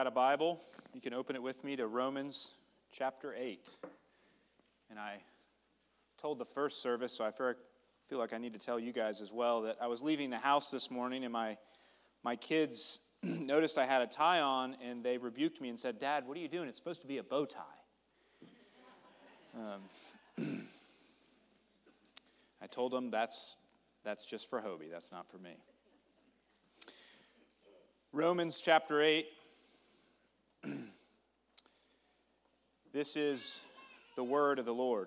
got a Bible, you can open it with me to Romans chapter 8. And I told the first service, so I feel like I need to tell you guys as well, that I was leaving the house this morning and my kids noticed I had a tie on, and they rebuked me and said, "Dad, what are you doing? It's supposed to be a bow tie." I told them that's just for Hobie. That's not for me. Romans chapter 8. This is the word of the Lord.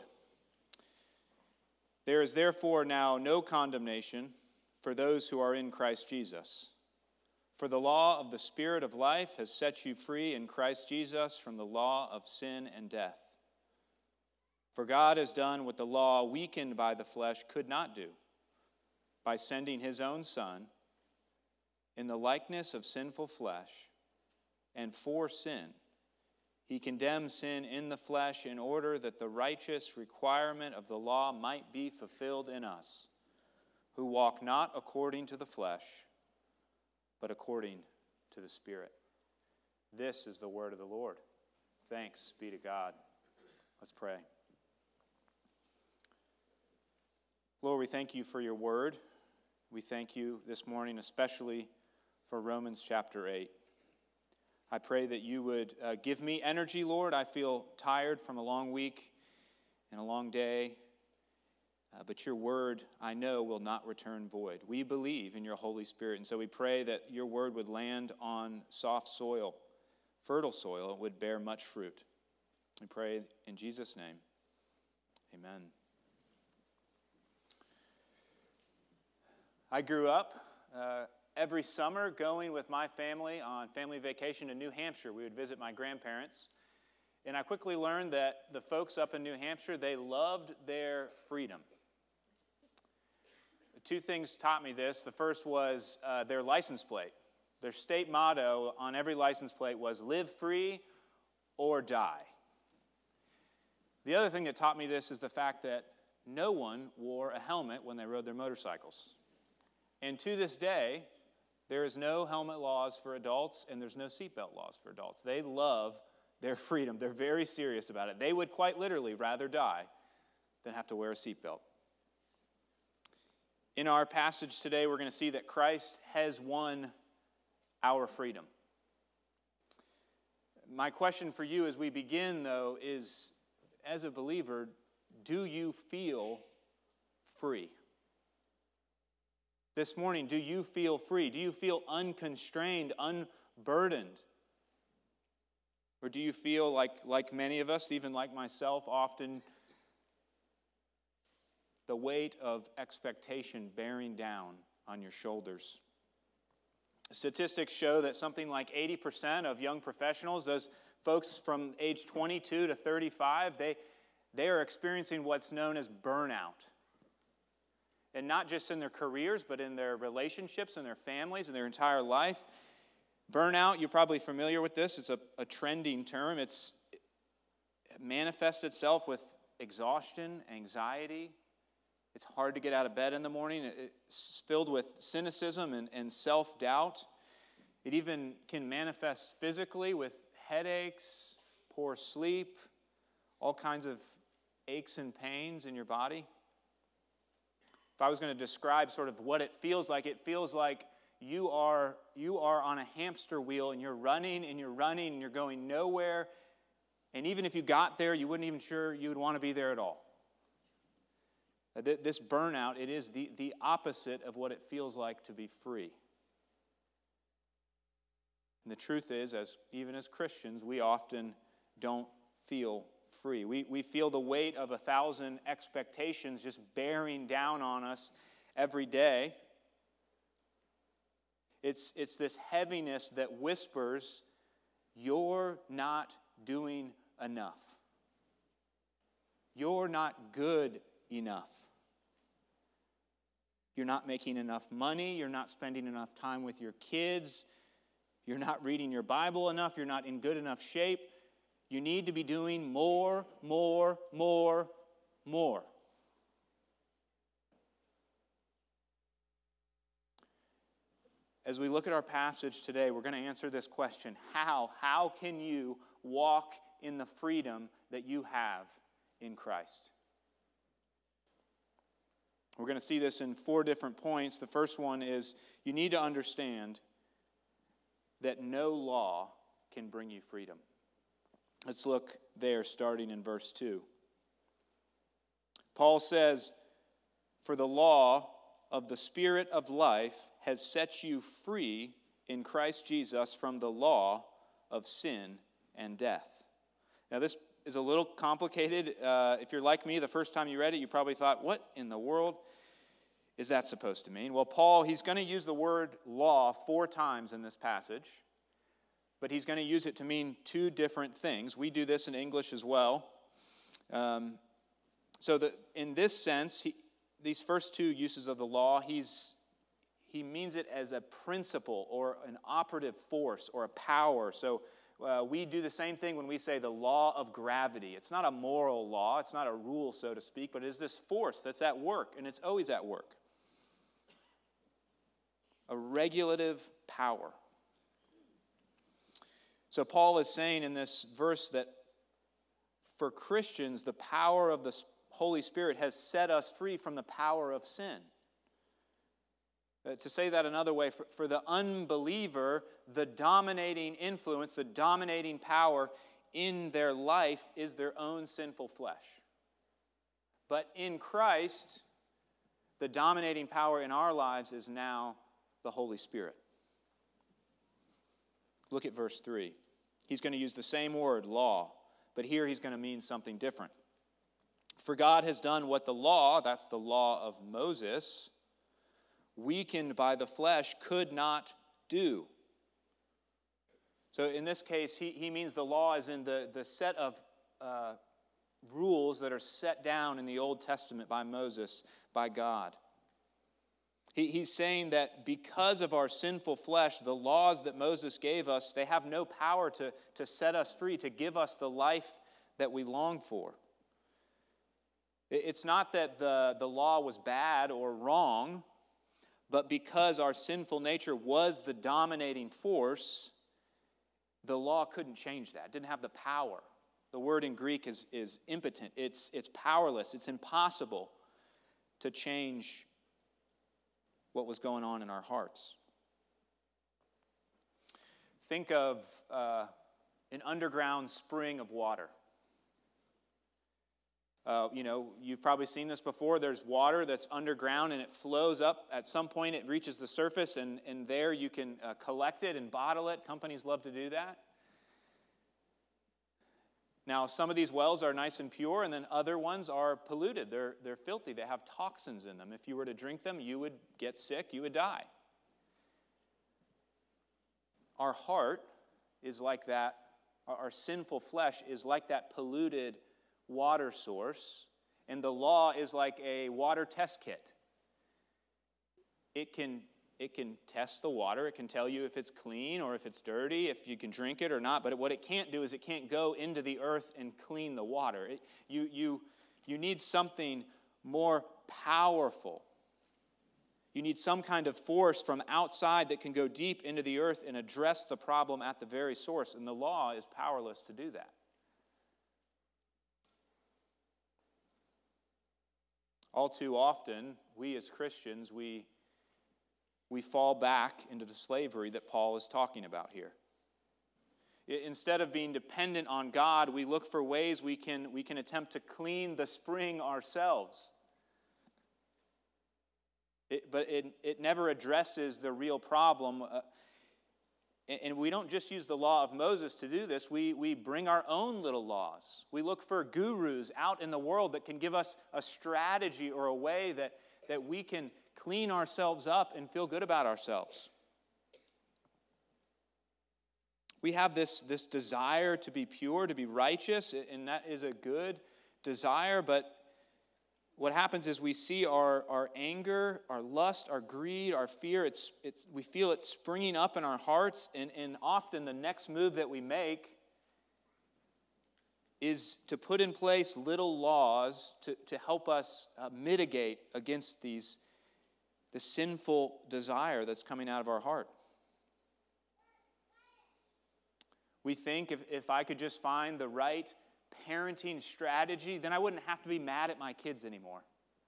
There is therefore now no condemnation for those who are in Christ Jesus. For the law of the Spirit of life has set you free in Christ Jesus from the law of sin and death. For God has done what the law, weakened by the flesh, could not do, by sending his own Son in the likeness of sinful flesh, and for sin. He condemned sin in the flesh in order that the righteous requirement of the law might be fulfilled in us, who walk not according to the flesh, but according to the Spirit. This is the word of the Lord. Thanks be to God. Let's pray. Lord, we thank you for your word. We thank you this morning especially for Romans chapter 8. I pray that you would give me energy, Lord. I feel tired from a long week and a long day. But your word, I know, will not return void. We believe in your Holy Spirit, and so we pray that your word would land on soft soil, fertile soil, and would bear much fruit. We pray in Jesus' name. Amen. I grew up every summer going with my family on family vacation to New Hampshire. We would visit my grandparents. And I quickly learned that the folks up in New Hampshire, they loved their freedom. Two things taught me this. The first was their license plate. Their state motto on every license plate was live free or die. The other thing that taught me this is the fact that no one wore a helmet when they rode their motorcycles. And to this day, there is no helmet laws for adults, and there's no seatbelt laws for adults. They love their freedom. They're very serious about it. They would quite literally rather die than have to wear a seatbelt. In our passage today, we're going to see that Christ has won our freedom. My question for you as we begin, though, is, as a believer, do you feel free? This morning, do you feel free? Do you feel unconstrained, unburdened? Or do you feel like many of us, even like myself, often the weight of expectation bearing down on your shoulders? Statistics show that something like 80% of young professionals, those folks from age 22 to 35, they are experiencing what's known as burnout. And not just in their careers, but in their relationships and their families and their entire life. Burnout, you're probably familiar with this. It's a trending term. It manifests itself with exhaustion, anxiety. It's hard to get out of bed in the morning. It's filled with cynicism and self-doubt. It even can manifest physically with headaches, poor sleep, all kinds of aches and pains in your body. If I was going to describe sort of what it feels like you are on a hamster wheel and you're running and you're going nowhere. And even if you got there, you wouldn't even sure you would want to be there at all. This burnout, it is the opposite of what it feels like to be free. And the truth is, even as Christians, we often don't feel free. We feel the weight of 1,000 expectations just bearing down on us every day. It's this heaviness that whispers, you're not doing enough. You're not good enough. You're not making enough money. You're not spending enough time with your kids. You're not reading your Bible enough. You're not in good enough shape. You need to be doing more. as we look at our passage today, we're going to answer this question. How can you walk in the freedom that you have in Christ? We're going to see this in 4 different points. The first one is you need to understand that no law can bring you freedom. Let's look there, starting in verse 2. Paul says, "For the law of the Spirit of life has set you free in Christ Jesus from the law of sin and death." Now this is a little complicated. If you're like me, the first time you read it, you probably thought, what in the world is that supposed to mean? Well, Paul, he's going to use the word law 4 times in this passage, but he's going to use it to mean 2 different things. We do this in English as well. So that in this sense, these first 2 uses of the law, he means it as a principle or an operative force or a power. So we do the same thing when we say the law of gravity. It's not a moral law. It's not a rule, so to speak, but it is this force that's at work, and it's always at work. A regulative power. So Paul is saying in this verse that for Christians, the power of the Holy Spirit has set us free from the power of sin. To say that another way, for the unbeliever, the dominating influence, the dominating power in their life is their own sinful flesh. But in Christ, the dominating power in our lives is now the Holy Spirit. Look at verse 3. He's going to use the same word, law, but here he's going to mean something different. For God has done what the law, that's the law of Moses, weakened by the flesh, could not do. So in this case, he means the law is in the set of rules that are set down in the Old Testament by Moses, by God. He's saying that because of our sinful flesh, the laws that Moses gave us, they have no power to set us free, to give us the life that we long for. It's not that the law was bad or wrong, but because our sinful nature was the dominating force, the law couldn't change that. It didn't have the power. The word in Greek is impotent. It's powerless. It's impossible to change what was going on in our hearts. Think of an underground spring of water. You've probably seen this before. There's water that's underground and it flows up. At some point it reaches the surface and there you can collect it and bottle it. Companies love to do that. Now, some of these wells are nice and pure, and then other ones are polluted. They're filthy. They have toxins in them. If you were to drink them, you would get sick. You would die. Our heart is like that. Our sinful flesh is like that polluted water source, and the law is like a water test kit. It can test the water. It can tell you if it's clean or if it's dirty, if you can drink it or not. But what it can't do is it can't go into the earth and clean the water. You need something more powerful. You need some kind of force from outside that can go deep into the earth and address the problem at the very source. And the law is powerless to do that. All too often, we as Christians, we fall back into the slavery that Paul is talking about here. Instead of being dependent on God, we look for ways we can attempt to clean the spring ourselves. But it never addresses the real problem. And we don't just use the law of Moses to do this. We bring our own little laws. We look for gurus out in the world that can give us a strategy or a way that we can clean ourselves up and feel good about ourselves. We have this desire to be pure, to be righteous, and that is a good desire, but what happens is we see our anger, our lust, our greed, our fear, we feel it springing up in our hearts, and often the next move that we make is to put in place little laws to help us mitigate against the sinful desire that's coming out of our heart. We think if I could just find the right parenting strategy, then I wouldn't have to be mad at my kids anymore.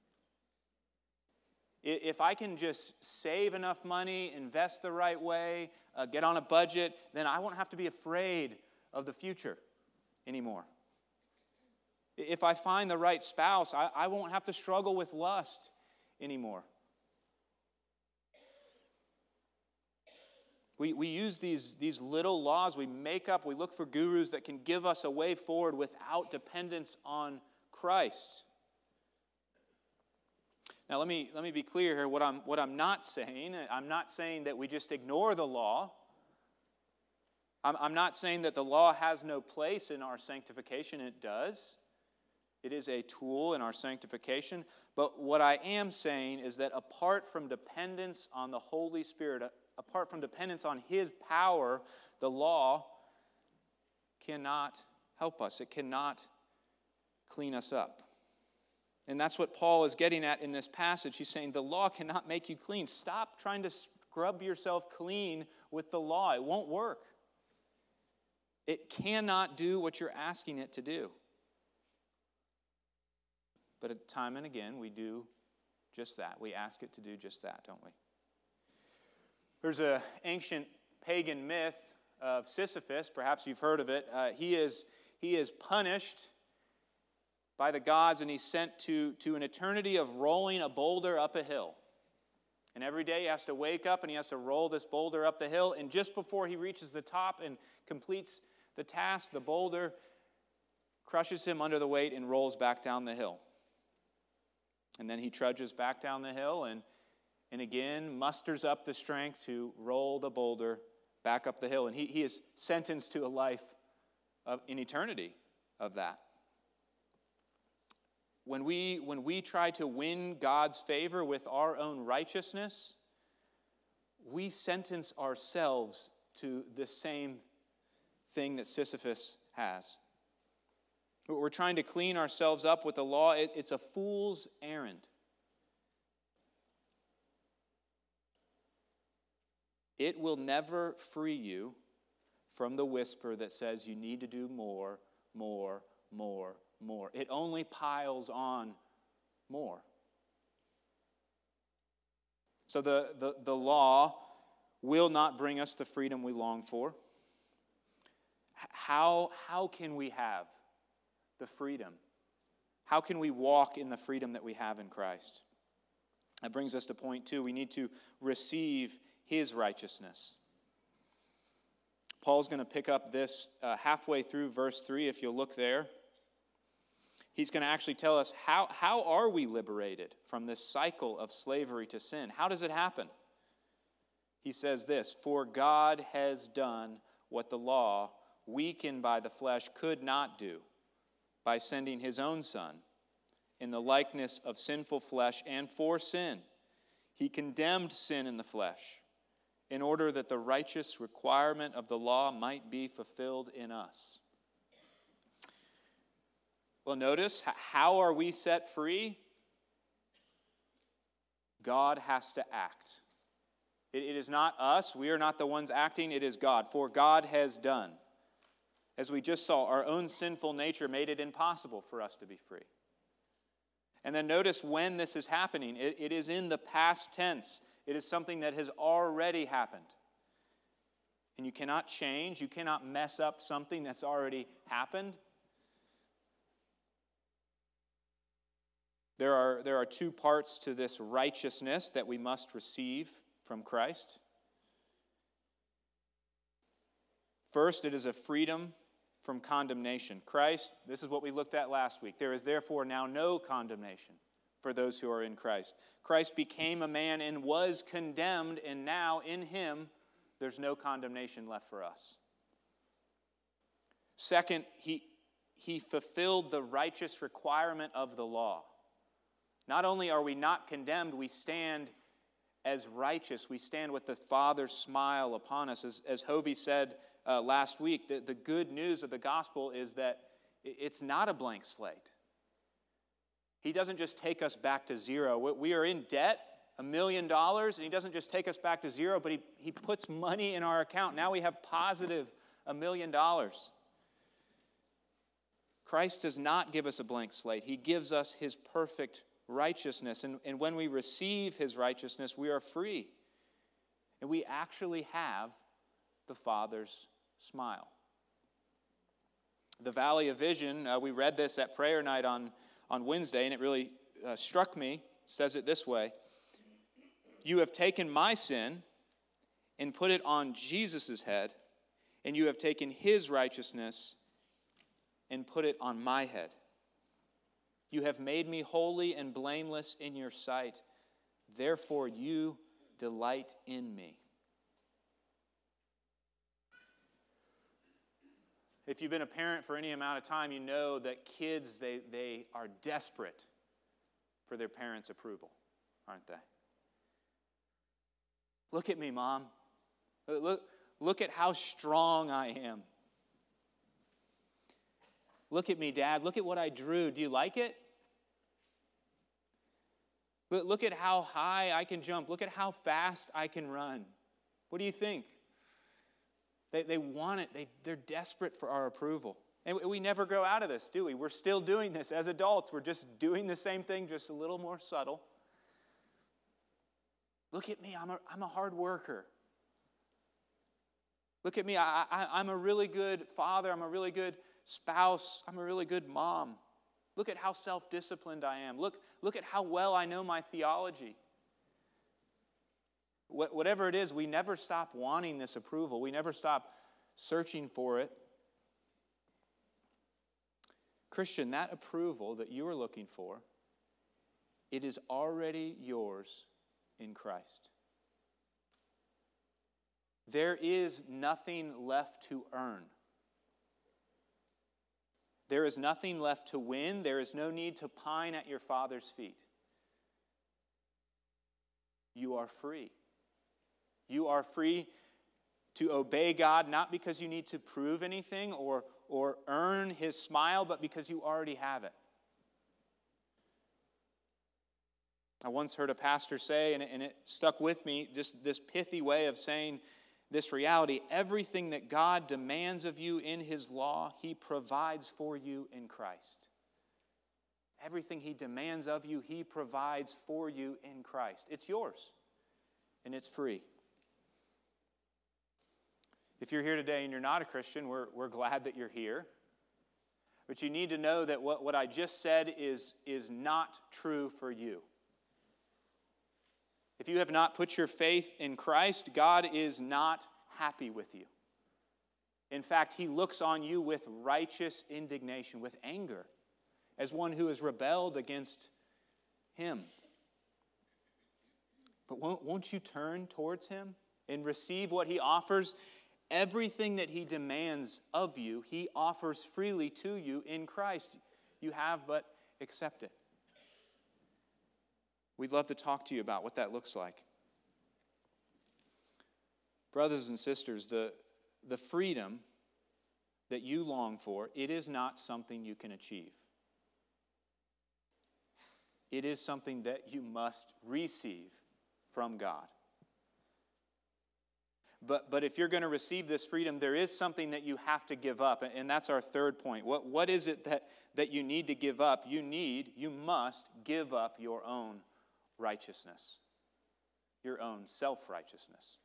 If I can just save enough money, invest the right way, get on a budget, then I won't have to be afraid of the future anymore. If I find the right spouse, I won't have to struggle with lust anymore. We use these little laws, we look for gurus that can give us a way forward without dependence on Christ. Now let me be clear here. What I'm not saying that we just ignore the law. I'm not saying that the law has no place in our sanctification. It does. It is a tool in our sanctification. But what I am saying is that apart from dependence on the Holy Spirit, apart from dependence on His power, the law cannot help us. It cannot clean us up. And that's what Paul is getting at in this passage. He's saying the law cannot make you clean. Stop trying to scrub yourself clean with the law. It won't work. It cannot do what you're asking it to do. But time and again, we do just that. We ask it to do just that, don't we? There's an ancient pagan myth of Sisyphus. Perhaps you've heard of it. He is punished by the gods, and he's sent to an eternity of rolling a boulder up a hill. And every day he has to wake up and he has to roll this boulder up the hill. And just before he reaches the top and completes the task, the boulder crushes him under the weight and rolls back down the hill. And then he trudges back down the hill and again musters up the strength to roll the boulder back up the hill. And he is sentenced to a life in eternity of that. When we try to win God's favor with our own righteousness, we sentence ourselves to the same thing that Sisyphus has. We're trying to clean ourselves up with the law. It's a fool's errand. It will never free you from the whisper that says you need to do more, more, more, more. It only piles on more. So the law will not bring us the freedom we long for. How can we have the freedom? How can we walk in the freedom that we have in Christ? That brings us to point 2. We need to receive His righteousness. Paul's going to pick up this halfway through verse 3, if you'll look there. He's going to actually tell us how are we liberated from this cycle of slavery to sin? How does it happen? He says this, "For God has done what the law, weakened by the flesh, could not do, by sending His own Son in the likeness of sinful flesh, and for sin. He condemned sin in the flesh, in order that the righteous requirement of the law might be fulfilled in us." Well, notice, how are we set free? God has to act. It is not us. We are not the ones acting. It is God. For God has done. As we just saw, our own sinful nature made it impossible for us to be free. And then notice when this is happening. It is in the past tense. It is something that has already happened. And you cannot change. You cannot mess up something that's already happened. There are 2 parts to this righteousness that we must receive from Christ. First, it is a freedom from condemnation. Christ, this is what we looked at last week. There is therefore now no condemnation for those who are in Christ. Christ became a man and was condemned, and now in Him there's no condemnation left for us. Second, he fulfilled the righteous requirement of the law. Not only are we not condemned, we stand as righteous. We stand with the Father's smile upon us. As Hobie said last week, the good news of the gospel is that it's not a blank slate. He doesn't just take us back to zero. We are in debt, $1 million, and He doesn't just take us back to zero, but He puts money in our account. Now we have positive $1 million. Christ does not give us a blank slate. He gives us his perfect righteousness. And when we receive his righteousness, we are free. And we actually have the Father's smile. The Valley of Vision, we read this at prayer night on Wednesday, and it really struck me. It says it this way: "You have taken my sin and put it on Jesus' head, and you have taken his righteousness and put it on my head. You have made me holy and blameless in your sight. Therefore you delight in me." If you've been a parent for any amount of time, you know that kids, they are desperate for their parents' approval, aren't they? Look at me, Mom. Look at how strong I am. Look at me, Dad. Look at what I drew. Do you like it? Look at how high I can jump. Look at how fast I can run. What do you think? They want it. They're desperate for our approval. And we never grow out of this, do we? We're still doing this as adults. We're just doing the same thing, just a little more subtle. Look at me. I'm a hard worker. Look at me. I'm a really good father. I'm a really good spouse. I'm a really good mom. Look at how self-disciplined I am. Look at how well I know my theology. Whatever it is, we never stop wanting this approval. We never stop searching for it. Christian, that approval that you are looking for, it is already yours in Christ. There is nothing left to earn. There is nothing left to win. There is no need to pine at your Father's feet. You are free. You are free to obey God, not because you need to prove anything or earn his smile, but because you already have it. I once heard a pastor say, and it stuck with me, just this pithy way of saying this reality: everything that God demands of you in his law, he provides for you in Christ. Everything he demands of you, he provides for you in Christ. It's yours, and it's free. If you're here today and you're not a Christian, we're glad that you're here. But you need to know that what I just said is not true for you. If you have not put your faith in Christ, God is not happy with you. In fact, he looks on you with righteous indignation, with anger, as one who has rebelled against him. But won't you turn towards him and receive what he offers? Everything that he demands of you, he offers freely to you in Christ. You have but accept it. We'd love to talk to you about what that looks like. Brothers and sisters, the freedom that you long for, it is not something you can achieve. It is something that you must receive from God. But if you're going to receive this freedom, there is something that you have to give up, and that's our third point. What is it that you need to give up? You must give up your own righteousness, your own self-righteousness.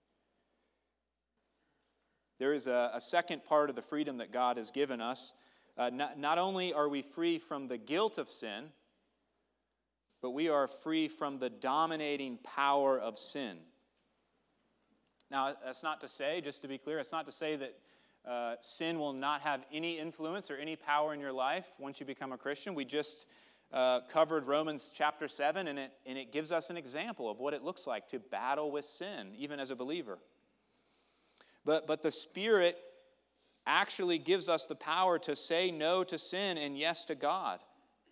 There is a second part of the freedom that God has given us. Not only are we free from the guilt of sin, but we are free from the dominating power of sin. Now, that's not to say, just to be clear, it's not to say that sin will not have any influence or any power in your life once you become a Christian. We just covered Romans chapter 7, and it gives us an example of what it looks like to battle with sin, even as a believer. But the Spirit actually gives us the power to say no to sin and yes to God.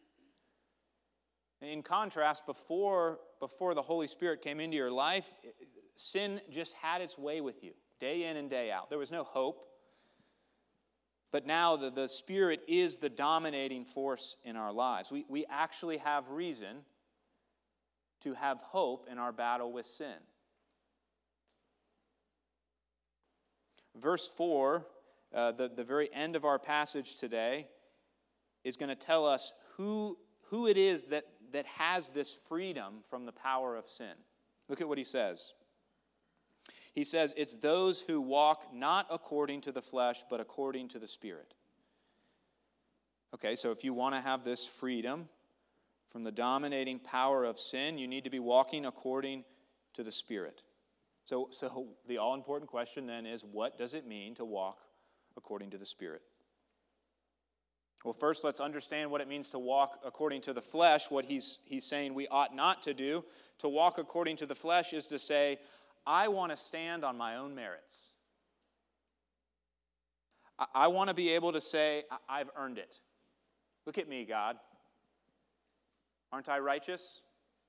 In contrast, before the Holy Spirit came into your life, sin just had its way with you, day in and day out. There was no hope. But now the Spirit is the dominating force in our lives. We actually have reason to have hope in our battle with sin. Verse 4 the very end of our passage today, is going to tell us who it is that has this freedom from the power of sin. Look at what he says. He says, it's those who walk not according to the flesh, but according to the Spirit. Okay, so if you want to have this freedom from the dominating power of sin, you need to be walking according to the Spirit. So the all-important question then is, what does it mean to walk according to the Spirit? Well, first let's understand what it means to walk according to the flesh, what he's saying we ought not to do. To walk according to the flesh is to say, I want to stand on my own merits. I want to be able to say, I've earned it. Look at me, God. Aren't I righteous?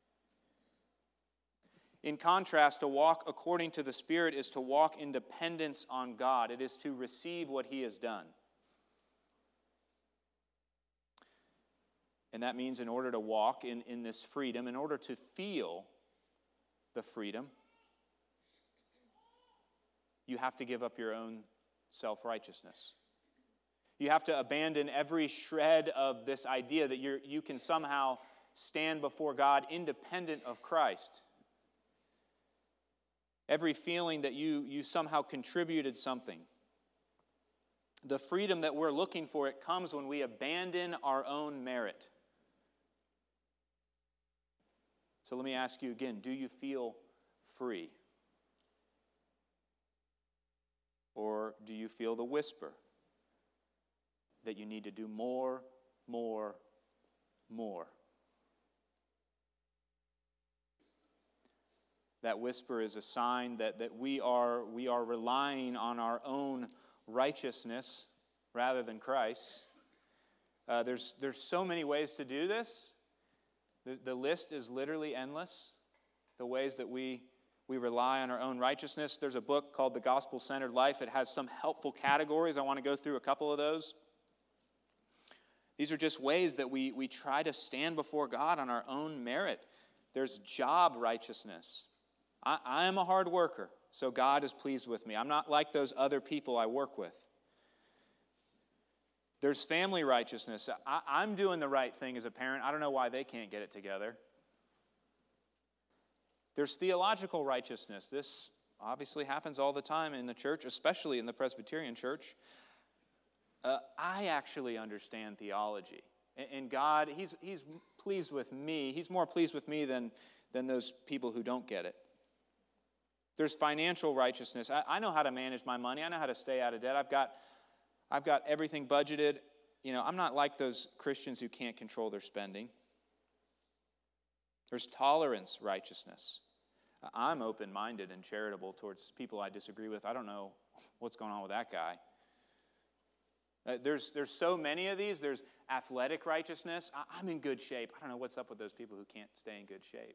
In contrast, to walk according to the Spirit is to walk in dependence on God. It is to receive what He has done. And that means in order to walk in this freedom, in order to feel the freedom, you have to give up your own self-righteousness. You have to abandon every shred of this idea that you can somehow stand before God independent of Christ. Every feeling that you somehow contributed something. The freedom that we're looking for, it comes when we abandon our own merit. So let me ask you again, do you feel free? Or do you feel the whisper that you need to do more, more, more? That whisper is a sign that we are relying on our own righteousness rather than Christ. There's so many ways to do this. The list is literally endless. The ways that we rely on our own righteousness. There's a book called The Gospel-Centered Life. It has some helpful categories. I want to go through a couple of those. These are just ways that we try to stand before God on our own merit. There's job righteousness. I am a hard worker, so God is pleased with me. I'm not like those other people I work with. There's family righteousness. I'm doing the right thing as a parent. I don't know why they can't get it together. There's theological righteousness. This obviously happens all the time in the church, especially in the Presbyterian church. I actually understand theology. And God, He's pleased with me. He's more pleased with me than those people who don't get it. There's financial righteousness. I know how to manage my money. I know how to stay out of debt. I've got everything budgeted. I'm not like those Christians who can't control their spending. There's tolerance righteousness. I'm open-minded and charitable towards people I disagree with. I don't know what's going on with that guy. There's so many of these. There's athletic righteousness. I'm in good shape. I don't know what's up with those people who can't stay in good shape.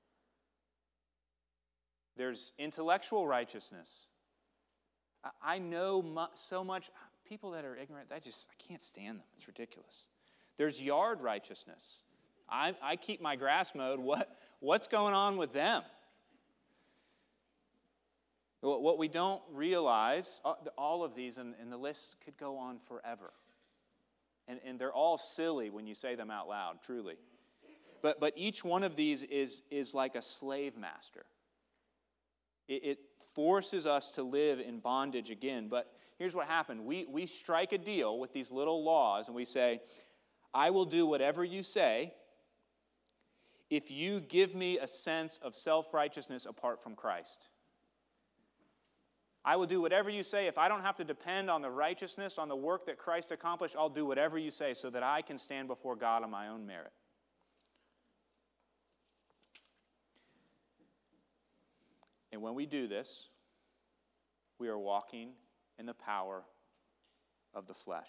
There's intellectual righteousness. I know so much. People that are ignorant, I can't stand them. It's ridiculous. There's yard righteousness. I keep my grass mowed. What's going on with them? What we don't realize, all of these, and the list could go on forever. And they're all silly when you say them out loud, truly. But each one of these is like a slave master. It forces us to live in bondage again. But here's what happened. We strike a deal with these little laws, and we say, I will do whatever you say if you give me a sense of self-righteousness apart from Christ. I will do whatever you say. If I don't have to depend on the righteousness, on the work that Christ accomplished, I'll do whatever you say so that I can stand before God on my own merit. And when we do this, we are walking in the power of the flesh.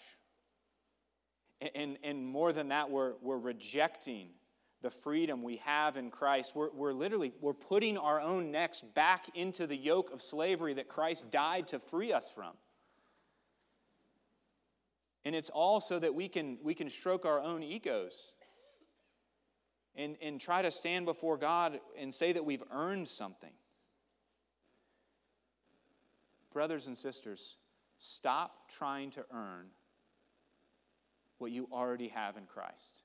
And more than that, we're rejecting the freedom we have in Christ. We're putting our own necks back into the yoke of slavery that Christ died to free us from. And it's all so that we can stroke our own egos and try to stand before God and say that we've earned something. Brothers and sisters, Stop trying to earn what you already have in Christ.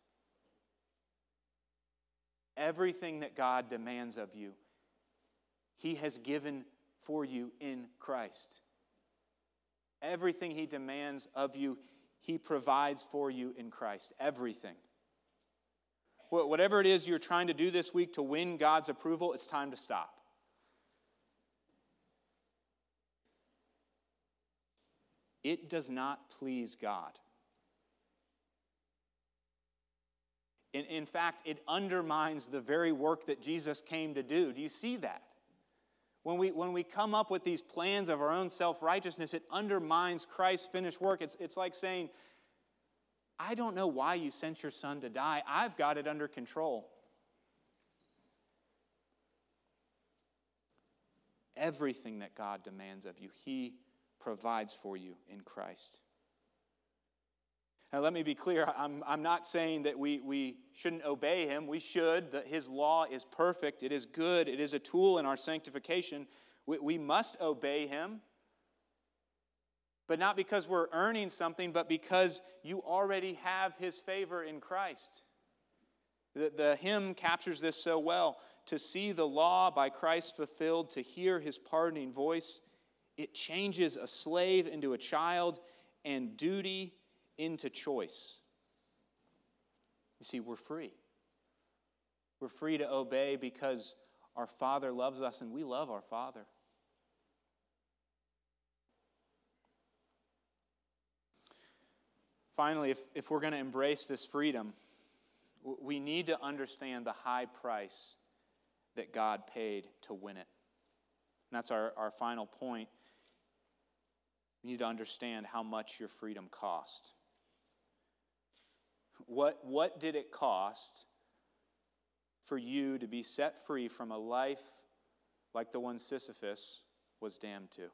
Everything that God demands of you, He has given for you in Christ. Everything He demands of you, He provides for you in Christ. Everything. Whatever it is you're trying to do this week to win God's approval, it's time to stop. It does not please God. In fact, it undermines the very work that Jesus came to do. Do you see that? When we come up with these plans of our own self-righteousness, it undermines Christ's finished work. It's like saying, I don't know why you sent your son to die. I've got it under control. Everything that God demands of you, He provides for you in Christ. Now, let me be clear. I'm not saying that we shouldn't obey Him. We should. That His law is perfect. It is good. It is a tool in our sanctification. We must obey Him. But not because we're earning something, but because you already have His favor in Christ. The hymn captures this so well. To see the law by Christ fulfilled, to hear His pardoning voice, it changes a slave into a child and duty into choice. You see, we're free. We're free to obey because our Father loves us and we love our Father. Finally, if we're going to embrace this freedom, we need to understand the high price that God paid to win it. And that's our final point. We need to understand how much your freedom cost. What did it cost for you to be set free from a life like the one Sisyphus was damned to?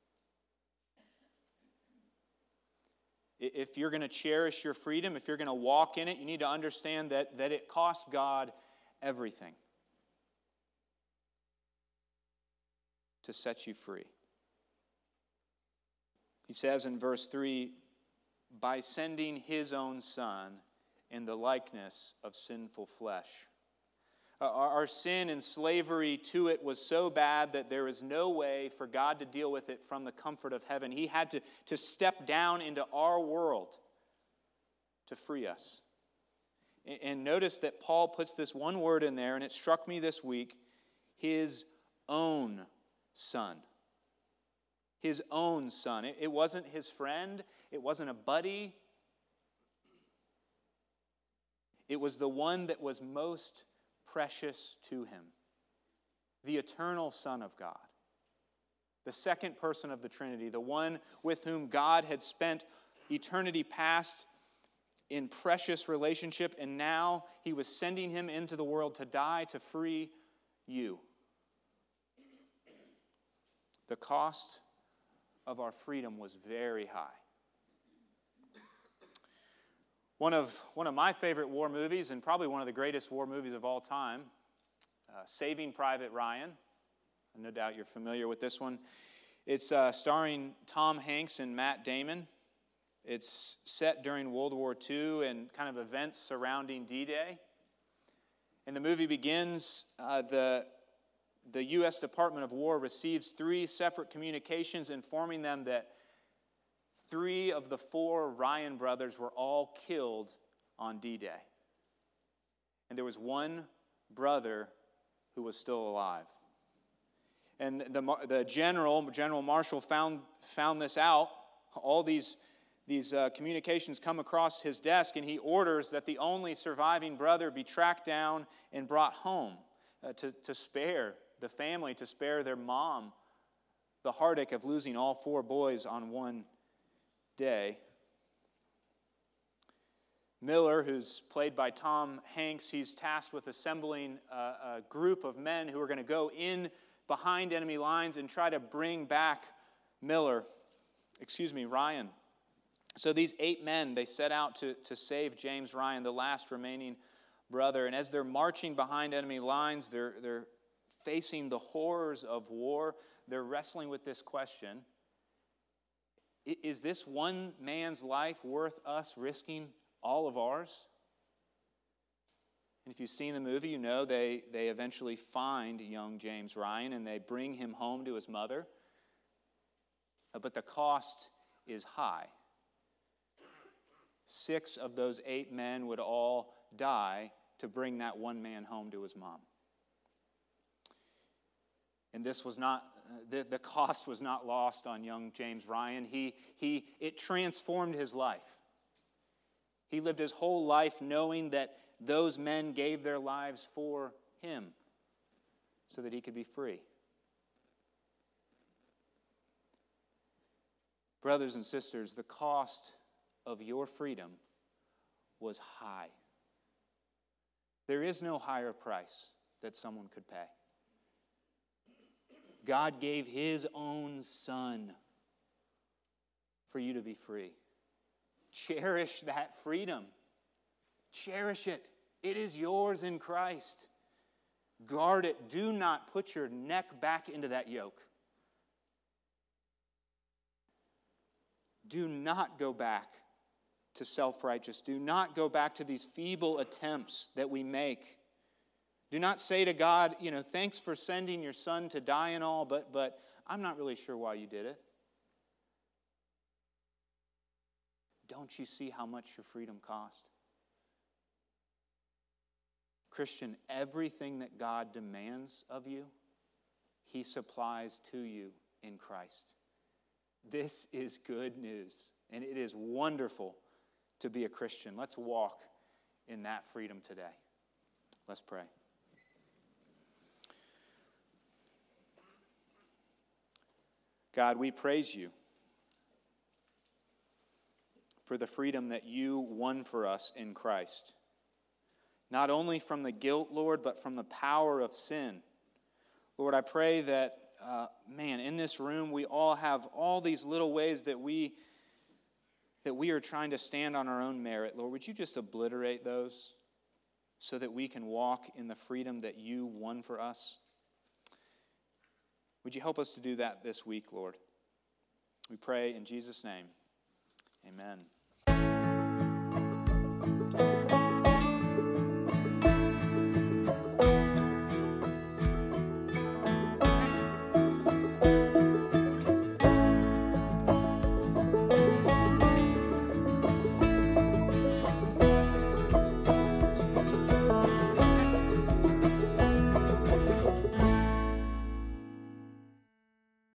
If you're going to cherish your freedom, if you're going to walk in it, you need to understand that it cost God everything to set you free. He says in verse 3, by sending His own Son in the likeness of sinful flesh. Our sin and slavery to it was so bad that there is no way for God to deal with it from the comfort of heaven. He had to step down into our world to free us. And notice that Paul puts this one word in there, and it struck me this week, His own Son. His own Son. It wasn't His friend. It wasn't a buddy. It was the one that was most precious to Him. The eternal Son of God. The second person of the Trinity. The one with whom God had spent eternity past in precious relationship, and now He was sending Him into the world to die to free you. The cost of our freedom was very high. One of my favorite war movies, and probably one of the greatest war movies of all time, Saving Private Ryan. No doubt you're familiar with this one. It's starring Tom Hanks and Matt Damon. It's set during World War II and kind of events surrounding D-Day. And the movie begins, the U.S. Department of War receives 3 separate communications informing them that 3 of the 4 Ryan brothers were all killed on D-Day. And there was one brother who was still alive. And the General Marshall found this out. All these communications come across his desk, and he orders that the only surviving brother be tracked down and brought home to spare the family, to spare their mom the heartache of losing all 4 boys on one day. Miller, who's played by Tom Hanks, he's tasked with assembling a group of men who are going to go in behind enemy lines and try to bring back Ryan. So these 8 men, they set out to save James Ryan, the last remaining brother. And as they're marching behind enemy lines, they're facing the horrors of war. They're wrestling with this question: Is this one man's life worth us risking all of ours? And if you've seen the movie, you know they eventually find young James Ryan and they bring him home to his mother. But the cost is high. 6 of those 8 men would all die to bring that one man home to his mom. And this was not, the cost was not lost on young James Ryan. It transformed his life. He lived his whole life knowing that those men gave their lives for him so that he could be free. Brothers and sisters, the cost of your freedom was high. There is no higher price that someone could pay. God gave his own Son for you to be free. Cherish that freedom. Cherish it. It is yours in Christ. Guard it. Do not put your neck back into that yoke. Do not go back to self-righteous. Do not go back to these feeble attempts that we make. Do not say to God, thanks for sending your Son to die and all, but I'm not really sure why you did it. Don't you see how much your freedom cost? Christian, everything that God demands of you, he supplies to you in Christ. This is good news, and it is wonderful to be a Christian. Let's walk in that freedom today. Let's pray. God, we praise you for the freedom that you won for us in Christ. Not only from the guilt, Lord, but from the power of sin. Lord, I pray that, in this room we all have all these little ways that we are trying to stand on our own merit. Lord, would you just obliterate those so that we can walk in the freedom that you won for us? Would you help us to do that this week, Lord? We pray in Jesus' name. Amen.